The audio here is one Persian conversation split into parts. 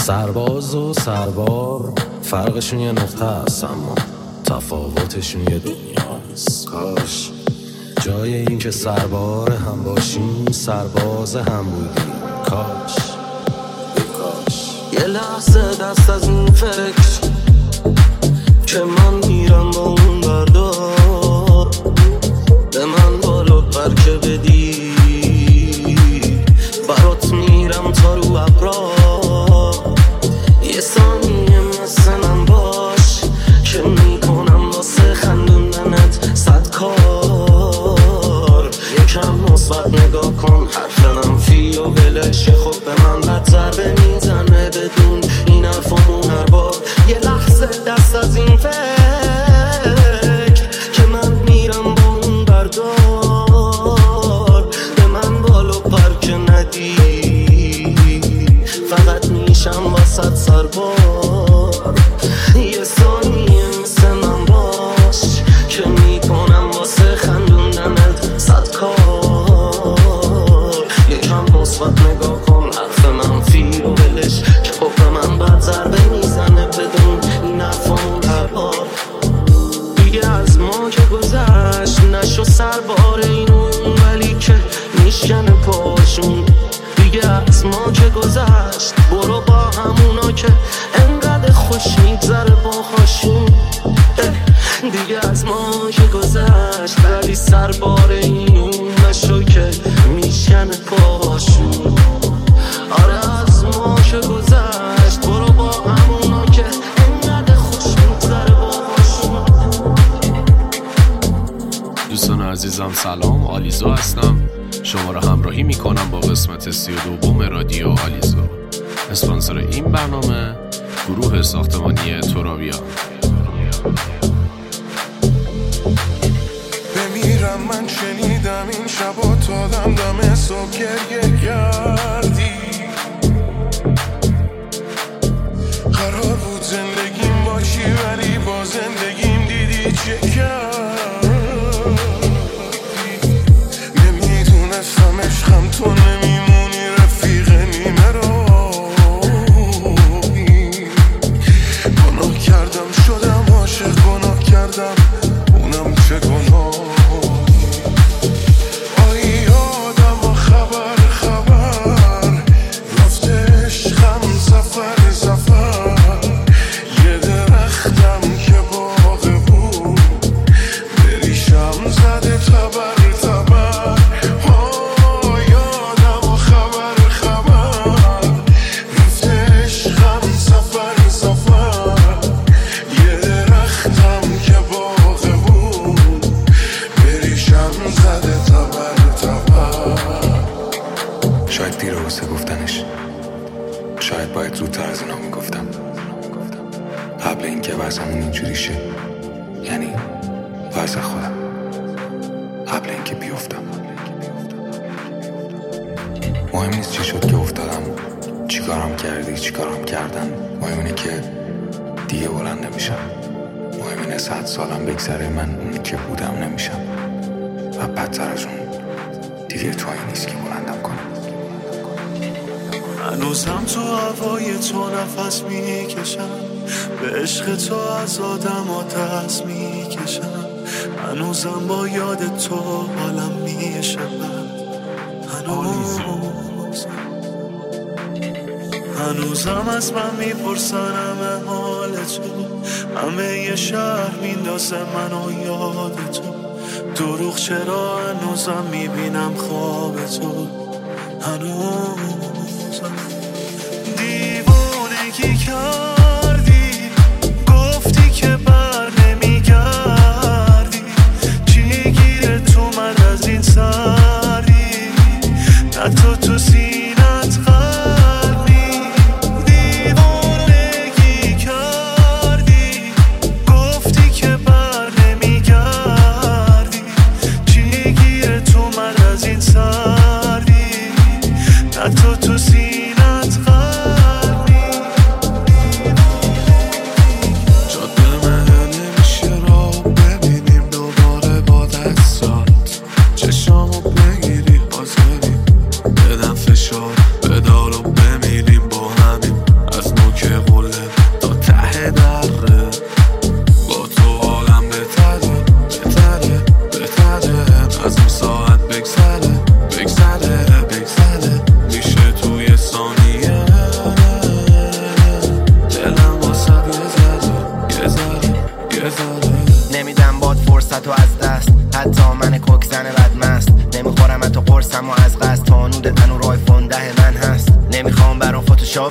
سرباز و سربار فرقشون یه نقطه هست، اما تفاوتشون یه دنیاست. کاش جای این که سربار هم باشیم سرباز هم بودیم. کاش یه لحظه دست از این فکر که من میرم با اون بردار، به من بالا پر که بدی برات میرم تا رو ابرا. یه ثانیه مثل من باش که میکنم واسه خندوندنت 100 کار. یکم مثبت نگاه کن، حرف منفی و ولش، خب به من بد ضربه میزنه بدون این حرفامون هر بار. یه لحظه دست از این فکر که من میرم با اون بردار، به من بالو پر که ندی فقط میشم واسط سربار. یه ثانیه مثل من باش که میکنم واسه خندوندنت 100 کار. یکم مثبت نگاه کن، حرف منفی رو ولش، که خب به من بد ضربه میزنه بدون این حرفامون هر بار. دیگه از ما که گذشت نشو سربار اینون، ولی که میشکنه پاشون. دیگه از ما که گذشت برو با همونا که انقدر خوش میگذره باهاشون. دیگه از ما که گذشت ولی سربار اینون نشو که میشکنه پاشون. آره از ما که گذشت برو با همونا که انقدر خوش میگذره باهاشون. دوستان عزیزم سلام، آلیزو هستم. شما را همراهی میکنم با قسمت 32 رادیو آلیزو. اسپانسر این برنامه گروه ساختمانی ترابیا. بمیرم من شنیدم این شبا تا دم صبح گریه کردی. قرار بود زندگیم باشی ولی با زندگیم دیدی چه کردی. نمیدونستم عشقم تو نمیمونی رفیق نیمه رو. گناه کردم شدم عاشق، گناه کردم اونم چه گناه. آی آدم و خبر رفته عشقم سفر یه درختم که باغ بود بریشم زده تبر. آی آدم و خبر رفته عشقم سفر یه درختم که باغ بود بریشم زده تبر. شاید دیر واسه گفتنش، شاید باید زودتر از اینا میگفتم، قبل اینکه وضعمون اینجوری شه. یعنی وضع خودم، قبل اینکه بیفتم. مهم نیست چی شد که افتادم، چیکارم کردی چیکارم کردن. مهم اینه که دیگه بلند نمیشم. مهم اینه 100 سالم بگذره من اونی که بودم نمیشم، و بدتر از اون دیگه تویی نیست که بلندم کنم. هنوزم تو هوای تو نفس میکشم، به عشق تو از آدم ها دست میکشم. هنوزم با یاد تو حالم میشود. هنوزم از من میپرسن همه حال تو، همه یه شهر میندازه منو یاد تو. دروغ چرا هنوزم میبینم خواب تو. هنوزم دیوونگی کردی، گفتی که بر نمیگردی. چی گیره تو من از این سردی، نه تو سینت قلبی. دیوونگی کردی، گفتی که بر نمیگردی. چی گیره تو من از این سردی، نه تو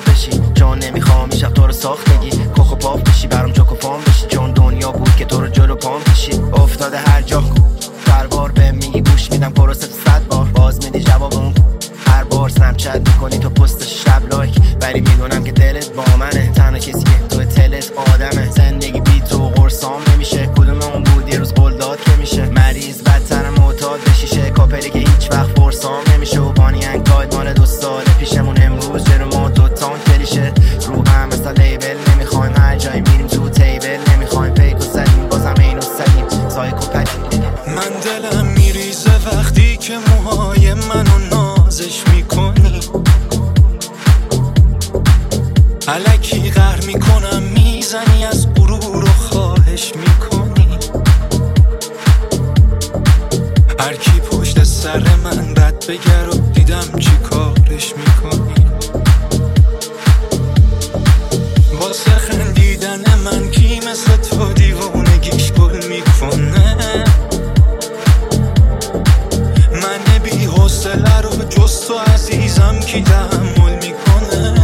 بشی، چون نمیخوام این شب تو رو ساختگی کوکو پاپ بشی، برام چوکو پام بشی، چون دنیا بود که تو رو جلو پام کشی. افتاده هر جا هر بار به میگی گوش میدم پروسه 100 بار، باز میدی جواب اون هر بار سنپچت میکنی تو پست شب لایک، ولی میدونم که دلت با منه، تنها کسی که تو تلت آدمه. زندگی بی تو قرصام نمیشه، کدوم اون بود یه روز قلداد که میشه، مریض بدتر معتاد بشیشه، کاپلی که هیچ وقت فرسام نمیشه و بانی انگاید مال 2 سال پیشمون امروز جلو ما دوتان کلیشه. رو هم مثلا لیبل نمیخوایم، هر جایی میریم تو تیبل نمیخوایم، پیکو زدیم بازم اینو زدیم سایکوپتی. من دلم میریزه وقتی که موهای منو نازش میکنی، الکی قهر میکنم میزنی از غرور و خواهش میکنی، هر کی پشت سر من بد بگر و دیدم چی کارش میکنی، واسه خندیدن من کی مثل تو دیوونگیش گل میکنه، من بی حوصله رو جز تو عزیزم کی تحمل میکنه،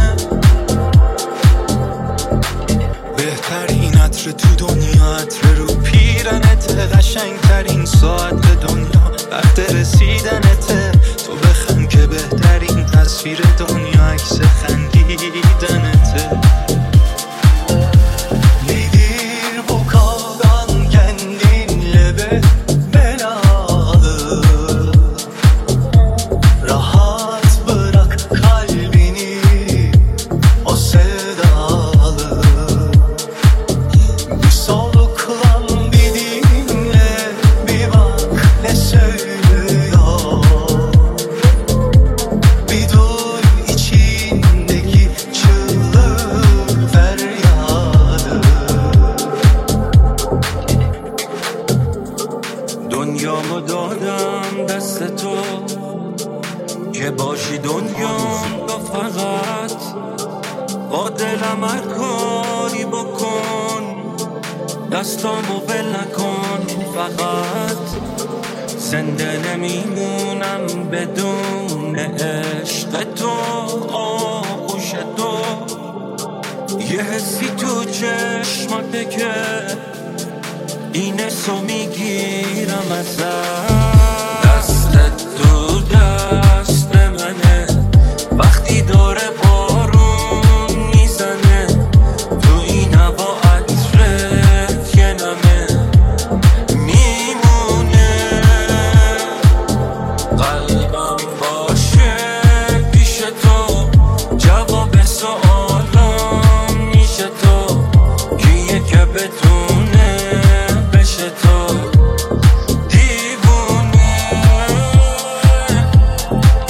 بهترین عطر تو دنیا عطر رو پیرنت، قشنگترین ساعت دنیا وقت رسیدنته، تو بخند که بهترین تصویر دنیا عکس خندیدنته. دنیامو دادم دست تو که باشی دنیام، تو فقط با دلم هر کاری بکن، دستامو بل نکن، فقط زنده نمیمونم بدون عشق تو، آغوش تو، یه حسی تو چشماته که این حسو میگیرم ازت، دستت تو دست منه وقتی داره بارون میزنه، تو این هوا عطرت یه نمه میمونه، قلبم باشه پیش تو، جواب سوالم میشه تو، کیه که بتونه بشه تو دیوونه.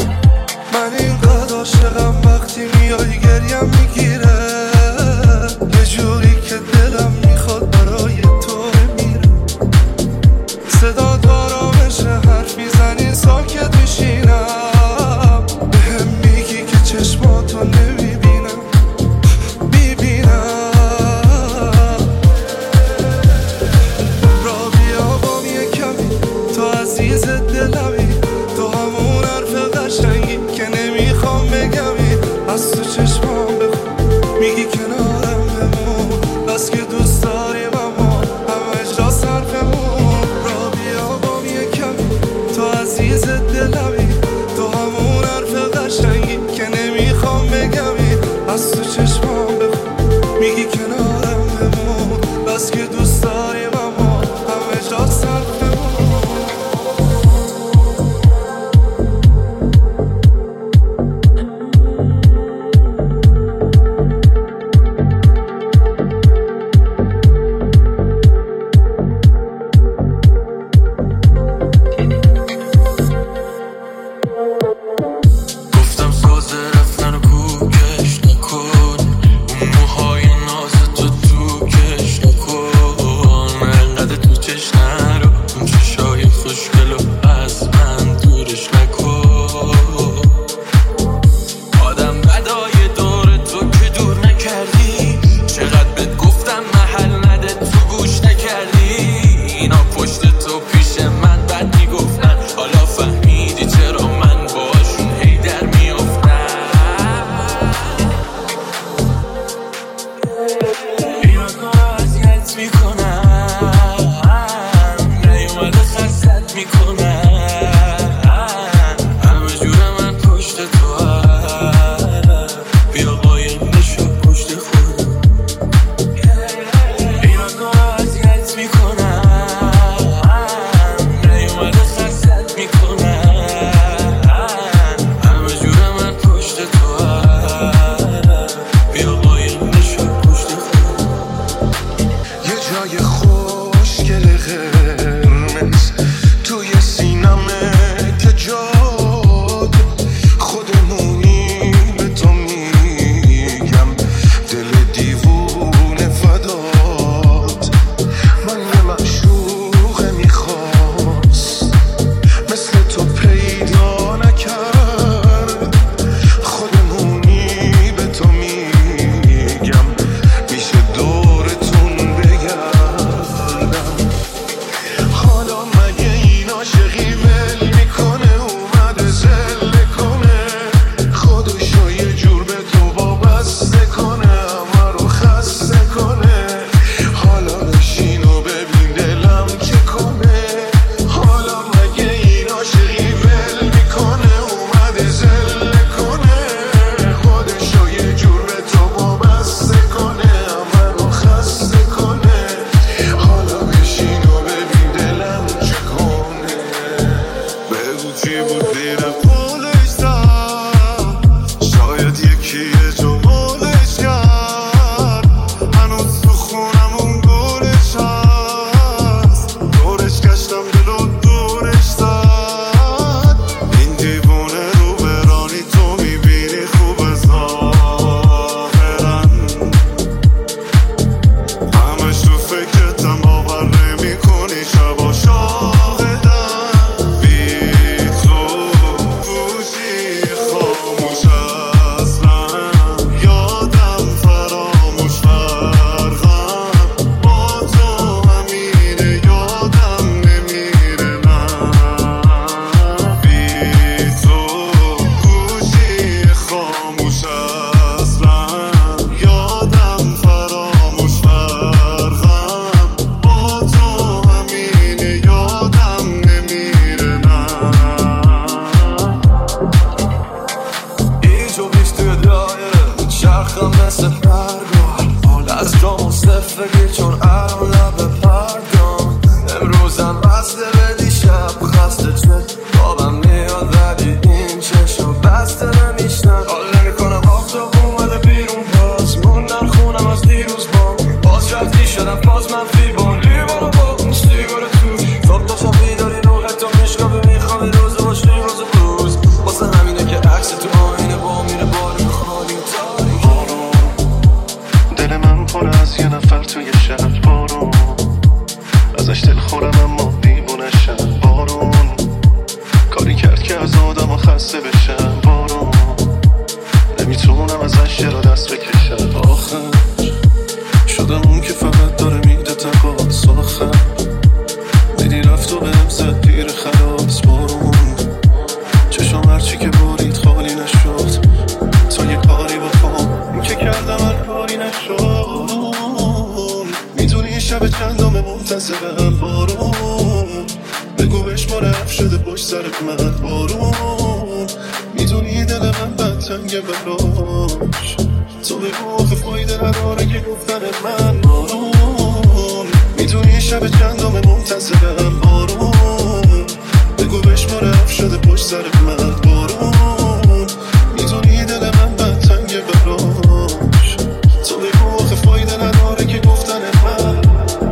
میچرخم مثل پرگار، حال از جا مصطفگی چون الان لب پرگام. امروزم بسته به دیشب خسته چه بابم میاد ولی این چشم بسته نمیشنم. حال نمیکنم آفتاب اومده بیرون باز موندن خونم از دیروز باز رفتی شدم باز منفی بان لیوانو با اون سیگار توش صبح تا شب بیداری رو حتی میشکابه میخوام روز باشی روز روز واسه همینه که عکس تو آینه با میره باری خالی تاریک. بارون دل من پر از یه نفر توی شب، بارون ازش دل خورم اما دیوونه شب. بارون کاری کرد که از آدم خسته بشم. بارون نمیتونم ازش را دست بکشم. آخه شدم اون که فقط داره میده تقاس. آخر دیدی رفت و بهم زد پیر خلاص. بارون چشم هرچی که بارید خالی نشد تا یه کاری بکنم این که کردم هر کاری نشد. میدونی شب چندم منتظرم. بارون بگو بهش ما رفت شده پشت سرت من. بارون میدونی دل من بدتنگه براش، تو بگو آخه فایده نداره که گفتن من. بارون میدونی شب چندم منتظرم. بارون بگو بهش ما رفت شده پشت سرت من. بارون میدونی دل من بدتنگه براش، تو بگو آخه فایده نداره که گفتن من.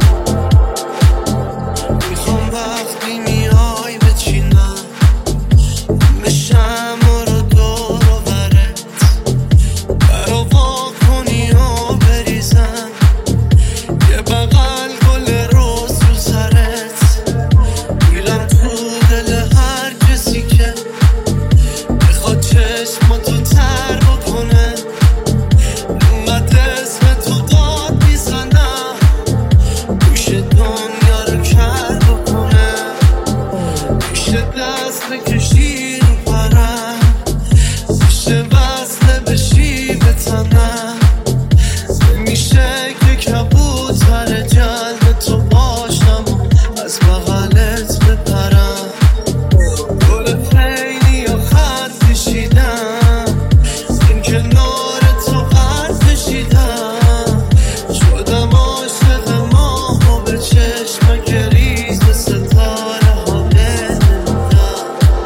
میخوام وقتی میای بچینم بشم رو دور و برت برا وا کنی و بریزم یه بغل گل روز رو سرت. میلم تو دل هر کسی که بخواد چشماتو تر بکنه. اینقدر اسم تو داد میزنم گوش دنیا رو کر بکنه. میشه دست بکشی رو پرم، میشه وصله بشی به تنم، میشه که کبوتر جلب تو باشم از بغلت بپرم. گل خیلی یا خط کشیدم این کنار تو قد کشیدم. شدم عاشق ماه و به چشم که ریز ستاره ها بنمودم.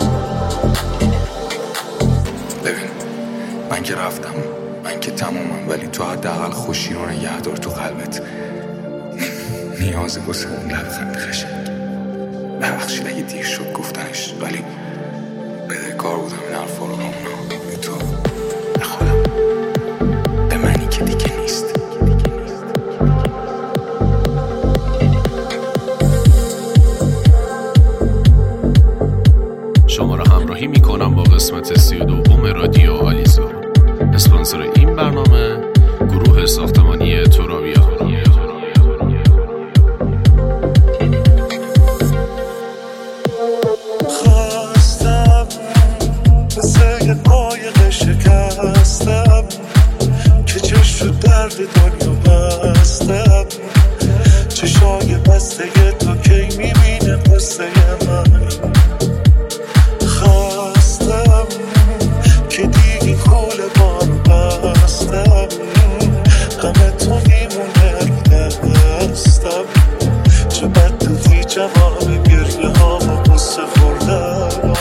ببین من که رفتم، من که تمومم، ولی تو حداقل خوشی رو نگه دار تو قلبت. نیازه واسه اون لبخند قشنگ. ببخشید اگه دیر شد گفتنش، ولی بده کار بودم این حرفا رو همونا به تو، به خودم، به منی که دیگه نیست. شما را همراهی میکنم با قسمت 32 رادیو آلیزو. اسپانسر این برنامه گروه ساختمانی ترابیا. خواستم مثل یه قایق شکستم که چشم درد دنیا بستم. چشای بسته تو کی میبینه قصه من. خواستم که دیگه کول بارو بستم، غم تو میمونه رو دستم. چه بد دوی جواب گریه ها و قصه خوردم.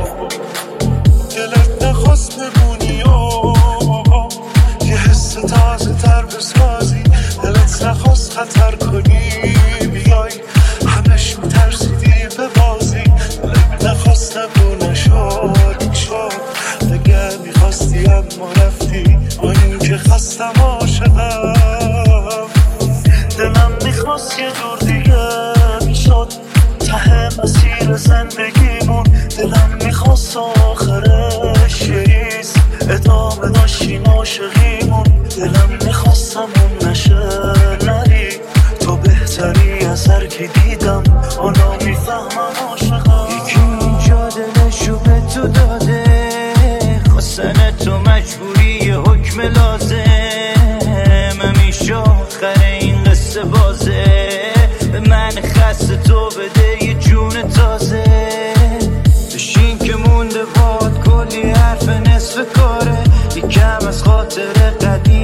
دلت نخواست بمونی و یه حس تازه تر بسازی. دلت نخواست خطر کنی بیای همش میترسیدی به بازی. دلت نخواست نبو نشد اگر میخواستی اما رفتی با این که خستم عاشقم. دلم میخواست یه جور دیگه میشد ته مسیر زندگیمون. دلم میخواست آخرش یریز ادامه داشتیم عاشقیمون. دلم میخواستم اون نشه نری تو بهتری از هر کی دیدم. حالا میفهمم عاشقم. یکی اینجا دلشو به تو داده، خواستن تو مجبوری حکم لازم. همیشه آخر این قصه بازه، به من خسته تو بده یه جون تازه. بشین که مونده باد کلی حرف نصف کاره، یکم از خاطر قدیم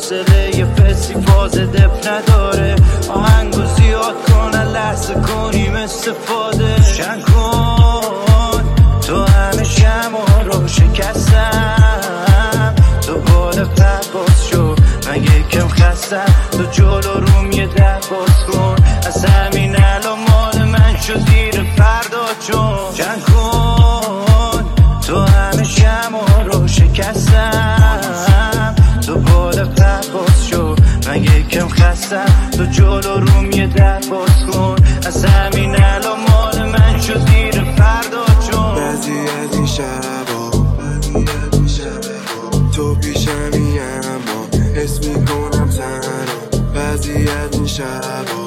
حوصله یه فستیفاز دف نداره. آهنگو زیاد کنن لحظه کنیم استفاده. روشن کن تو همه شمع رو شکستم، تو بال پرواز شو من یکم خستم، تو جلو روم یه در باز کن. از همین الان مال من شد دیر فردا چون جنگ کن تو همه شمع رو شکستم، تو بال پرواز شو من یکم خستم، تو جلو روم یه در باز کن. از همین الان مال من شد دیر فردا چون بعضی از این شبا تو پیشمی اما حس میکنم تنها. بعضی از این شبا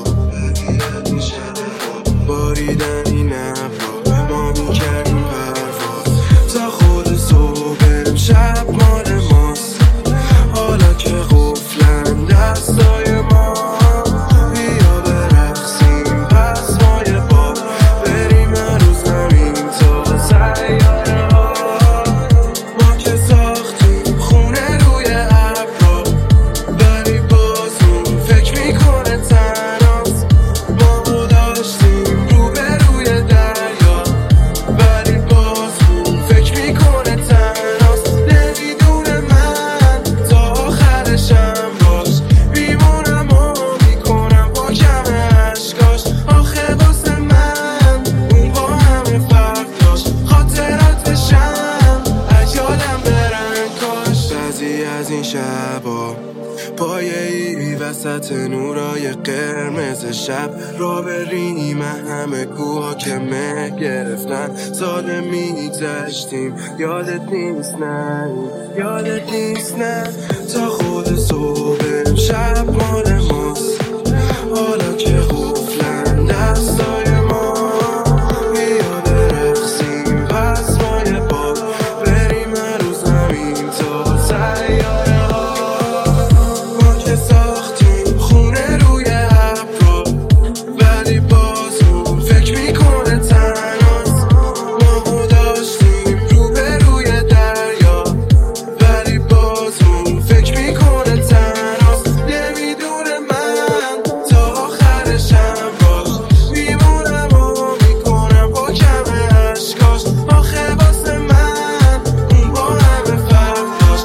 باریدن این ابرا ما میکردیم پرواز تا خود صبح بریم شب مال ماست. حالا که قفلن دستای ما بیا برقصیم پس ما یه بار بریم رو زمین تا سیاره ها. ما که ساختیم خونه روی ابرا ولی باز اون فکر میکنه تنهاست. ما داشتیم رو به روی دریا ولی باز اون فکر میکنه تنهاست. نمیدونه من تا آخرشم باش میمونم و میکنم با کم عشقاش. آخه واسه من اون با همه فرق داشت، خاطراتشم از یادم برن کاش. بعضی از این شبا پایه ای وسط نورای قرمز شب را بریم همه کوها که مه گرفتن. ساده میگذشتیم یادت نیست نه یادت نیست نه تا خود صبح بریم شب مال ماست. حالا که قفلن دستای ما بیا برقصیم پس ما یه بار بریم رو زمین تا سیاره ها. ما که ساختیم خونه روی ابرا ولی باز اون فکر میکنه تنهاست. ما داشتیم رو به روی دریا ولی باز اون فکر میکنه تنهاست. نمیدونه من تا آخرشم باش میمونم و میکنم با کم عشقاش. آخه واسه من اون با همه فرق داشت،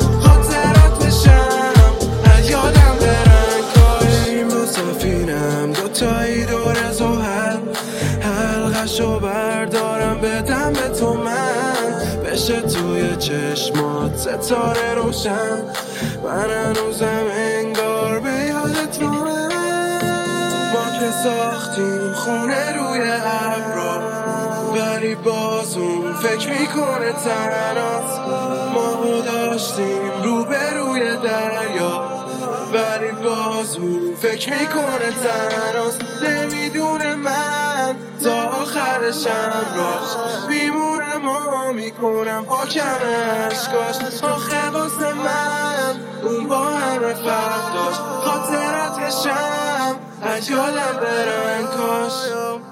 خاطراتشم از یادم برن کاش. بریم با سفینم دوتایی دور زحل حلقشو بردارم بدم به تو من بشه توی چشمات ستاره روشن. من هنوزم انگار به یادت مانم. ما که ساختیم خونه روی ابرا ولی باز اون فکر میکنه تنهاست. ما داشتیم رو به روی دریا ولی باز اون فکر میکنه تنهاست. نمیدونه من تا آخرشم راش میمونم و میکنم با کم عشقاش. آخه واسه من اون با همه فرق داشت، خاطراتشم از یادم برن کاش.